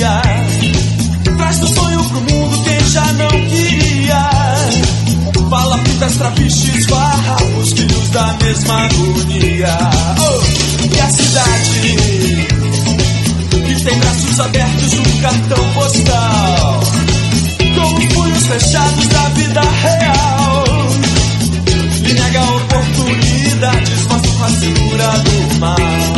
harmonia. Traz do sonho pro mundo quem já não queria. Palafitas, trapiches, farrapos, filhos da mesma agonia. E a cidade que tem braços abertos num cartão postal, com os punhos fechados da vida real, lhe nega oportunidades, mostra com a cintura do mal.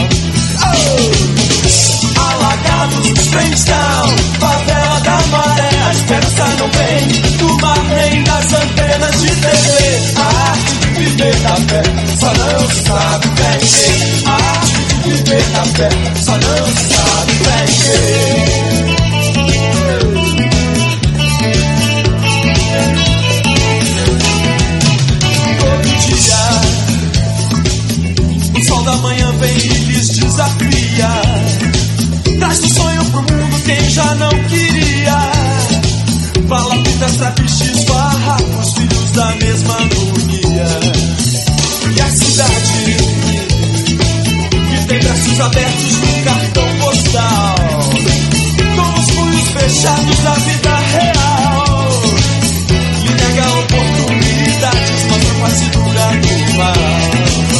Alagados, Trenchtown, favela da maré, a esperança não vem do mar nem das antenas de TV. A arte de viver da fé só não sabe vender. A arte de viver da fé só não sabe vender. O sol da manhã vem e lhes desafia. Traz do sonho pro mundo quem já não queria. Palafitas, trapiches, farrapos, filhos da mesma agonia. E a cidade que tem braços abertos num cartão postal, com os punhos fechados da vida real, lhe nega oportunidades, mostra com a cintura do mal.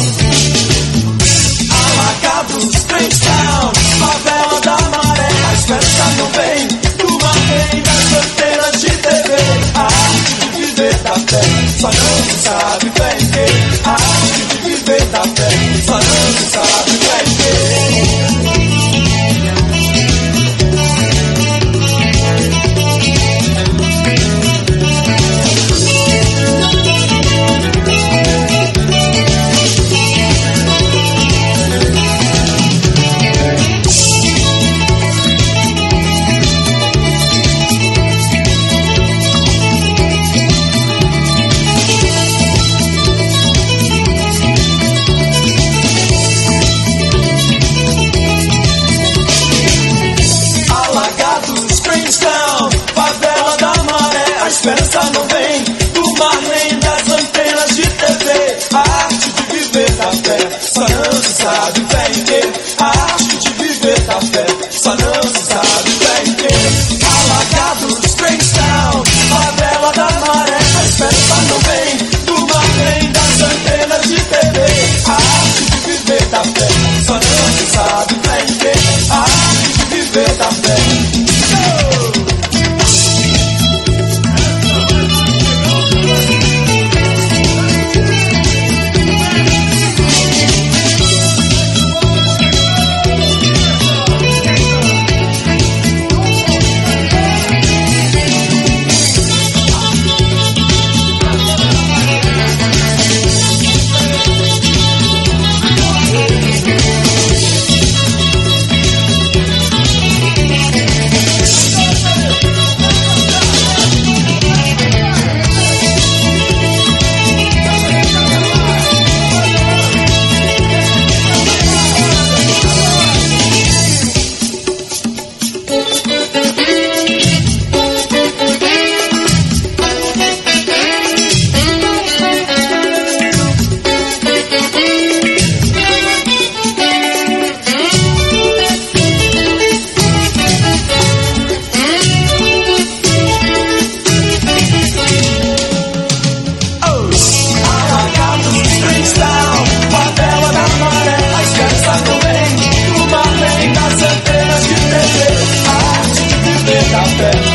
Alagados, Trenchtown, favela da maré, a esperança não vem do mar nem das antenas de TV. A arte de viver da fé só não se sabe vender. A arte de viver da fé só não se sabe vender. A esperança não vem do mar nem das antenas de TV. A arte de viver da fé só não se sabe vender. A arte de viver da fé só não se sabe vender. Alagados, Trenchtown, favela da maré, a esperança não vem do mar nem das antenas de TV. A arte de viver da fé só não se sabe vender. A arte de viver da fé. Fé